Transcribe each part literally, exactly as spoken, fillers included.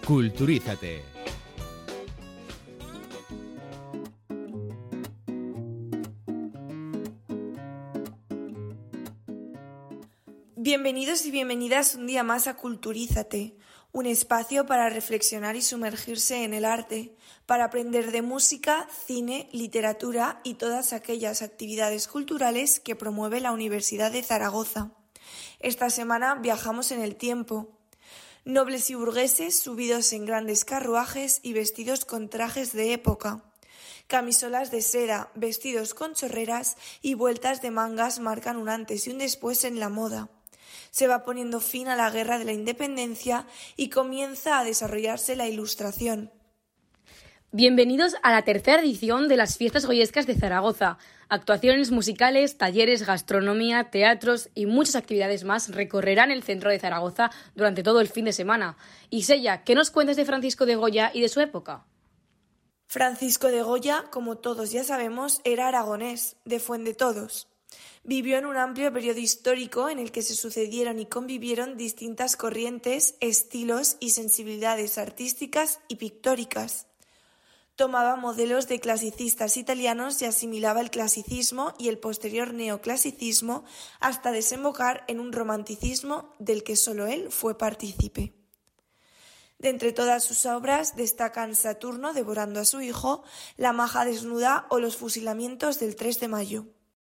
Culturízate. Bienvenidos y bienvenidas un día más a Culturízate, un espacio para reflexionar y sumergirse en el arte, para aprender de música, cine, literatura y todas aquellas actividades culturales que promueve la Universidad de Zaragoza. Esta semana viajamos en el tiempo. Nobles y burgueses subidos en grandes carruajes y vestidos con trajes de época. Camisolas de seda, vestidos con chorreras y vueltas de mangas marcan un antes y un después en la moda. Se va poniendo fin a la Guerra de la Independencia y comienza a desarrollarse la Ilustración. Bienvenidos a la tercera edición de las Fiestas Goyescas de Zaragoza. Actuaciones musicales, talleres, gastronomía, teatros y muchas actividades más recorrerán el centro de Zaragoza durante todo el fin de semana. Isella, ¿qué nos cuentas de Francisco de Goya y de su época? Francisco de Goya, como todos ya sabemos, era aragonés, de Fuendetodos. Vivió en un amplio periodo histórico en el que se sucedieron y convivieron distintas corrientes, estilos y sensibilidades artísticas y pictóricas. Tomaba modelos de clasicistas italianos y asimilaba el clasicismo y el posterior neoclasicismo hasta desembocar en un romanticismo del que solo él fue partícipe. De entre todas sus obras destacan Saturno devorando a su hijo, La maja desnuda o Los fusilamientos del tres de mayo.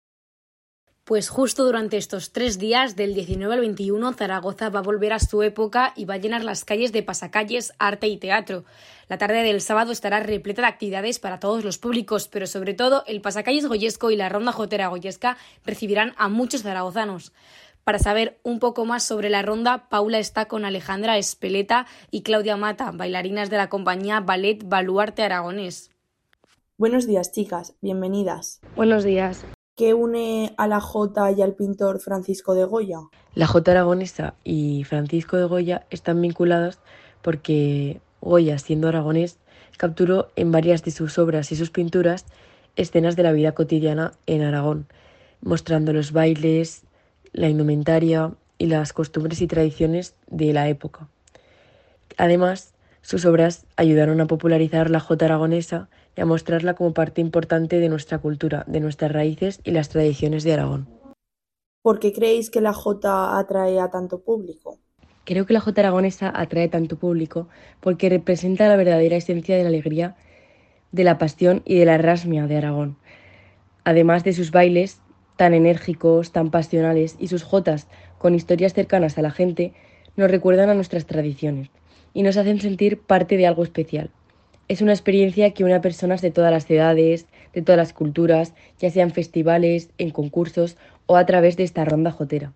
Pues justo durante estos tres días, del diecinueve al veintiuno, Zaragoza va a volver a su época y va a llenar las calles de pasacalles, arte y teatro. La tarde del sábado estará repleta de actividades para todos los públicos, pero sobre todo el pasacalles goyesco y la ronda jotera goyesca recibirán a muchos zaragozanos. Para saber un poco más sobre la ronda, Paula está con Alejandra Espeleta y Claudia Mata, bailarinas de la compañía Ballet Baluarte Aragonés. Buenos días, chicas, bienvenidas. Buenos días. ¿Qué une a la jota y al pintor Francisco de Goya? La jota aragonesa y Francisco de Goya están vinculadas porque Goya, siendo aragonés, capturó en varias de sus obras y sus pinturas escenas de la vida cotidiana en Aragón, mostrando los bailes, la indumentaria y las costumbres y tradiciones de la época. Además, sus obras ayudaron a popularizar la jota aragonesa y a mostrarla como parte importante de nuestra cultura, de nuestras raíces y las tradiciones de Aragón. ¿Por qué creéis que la jota atrae a tanto público? Creo que la jota aragonesa atrae tanto público porque representa la verdadera esencia de la alegría, de la pasión y de la rasmia de Aragón. Además de sus bailes tan enérgicos, tan pasionales y sus jotas con historias cercanas a la gente, nos recuerdan a nuestras tradiciones y nos hacen sentir parte de algo especial. Es una experiencia que une a personas de todas las edades, de todas las culturas, ya sea en festivales, en concursos o a través de esta ronda jotera.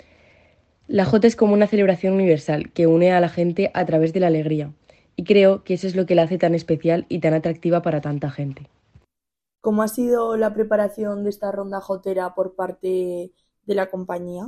La jota es como una celebración universal que une a la gente a través de la alegría y creo que eso es lo que la hace tan especial y tan atractiva para tanta gente. ¿Cómo ha sido la preparación de esta ronda jotera por parte de la compañía?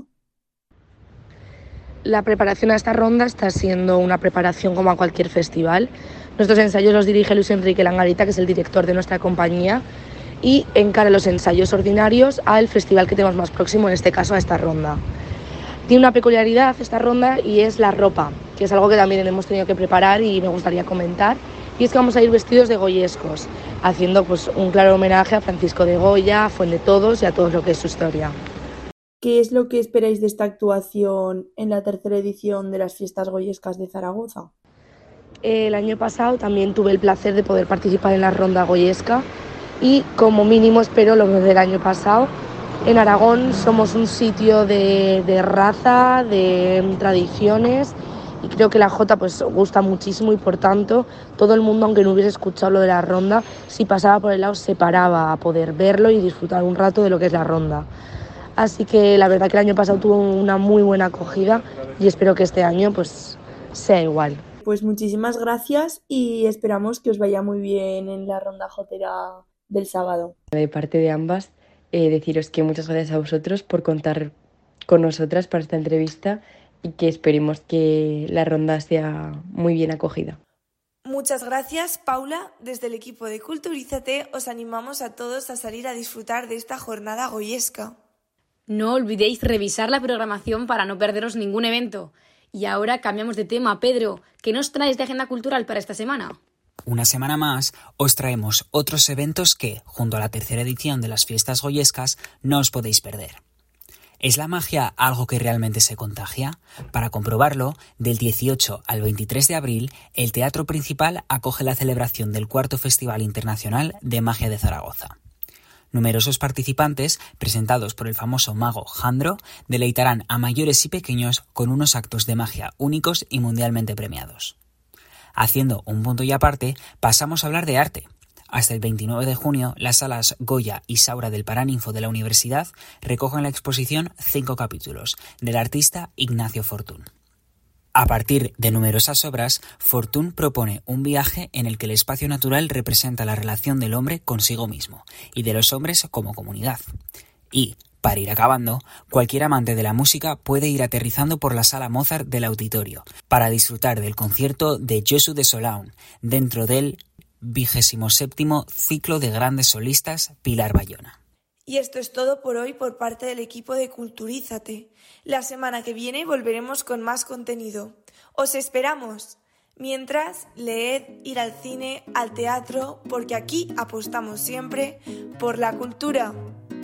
La preparación a esta ronda está siendo una preparación como a cualquier festival. Nuestros ensayos los dirige Luis Enrique Langarita, que es el director de nuestra compañía, y encara los ensayos ordinarios al festival que tenemos más próximo, en este caso a esta ronda. Tiene una peculiaridad esta ronda y es la ropa, que es algo que también hemos tenido que preparar y me gustaría comentar. Y es que vamos a ir vestidos de goyescos, haciendo pues un claro homenaje a Francisco de Goya, a Fuendetodos y a todo lo que es su historia. ¿Qué es lo que esperáis de esta actuación en la tercera edición de las Fiestas Goyescas de Zaragoza? El año pasado también tuve el placer de poder participar en la ronda goyesca y como mínimo espero lo del año pasado. En Aragón somos un sitio de, de raza, de tradiciones y creo que la jota pues gusta muchísimo y por tanto todo el mundo, aunque no hubiese escuchado lo de la ronda, si pasaba por el lado se paraba a poder verlo y disfrutar un rato de lo que es la ronda. Así que la verdad que el año pasado tuvo una muy buena acogida y espero que este año pues sea igual. Pues muchísimas gracias y esperamos que os vaya muy bien en la ronda jotera del sábado. De parte de ambas, eh, deciros que muchas gracias a vosotros por contar con nosotras para esta entrevista y que esperemos que la ronda sea muy bien acogida. Muchas gracias, Paula. Desde el equipo de Culturízate os animamos a todos a salir a disfrutar de esta jornada goyesca. No olvidéis revisar la programación para no perderos ningún evento. Y ahora cambiamos de tema. Pedro, ¿qué nos traes de agenda cultural para esta semana? Una semana más os traemos otros eventos que, junto a la tercera edición de las Fiestas Goyescas, no os podéis perder. ¿Es la magia algo que realmente se contagia? Para comprobarlo, del dieciocho al veintitrés de abril, el Teatro Principal acoge la celebración del cuarto Festival Internacional de Magia de Zaragoza. Numerosos participantes, presentados por el famoso mago Jandro, deleitarán a mayores y pequeños con unos actos de magia únicos y mundialmente premiados. Haciendo un punto y aparte, pasamos a hablar de arte. Hasta el veintinueve de junio, las salas Goya y Saura del Paraninfo de la Universidad recogen la exposición Cinco capítulos, del artista Ignacio Fortún. A partir de numerosas obras, Fortún propone un viaje en el que el espacio natural representa la relación del hombre consigo mismo y de los hombres como comunidad. Y, para ir acabando, cualquier amante de la música puede ir aterrizando por la sala Mozart del auditorio para disfrutar del concierto de Josu de Solaun dentro del vigésimo séptimo ciclo de grandes solistas Pilar Bayona. Y esto es todo por hoy por parte del equipo de Culturízate. La semana que viene volveremos con más contenido. ¡Os esperamos! Mientras, leed, ir al cine, al teatro, porque aquí apostamos siempre por la cultura.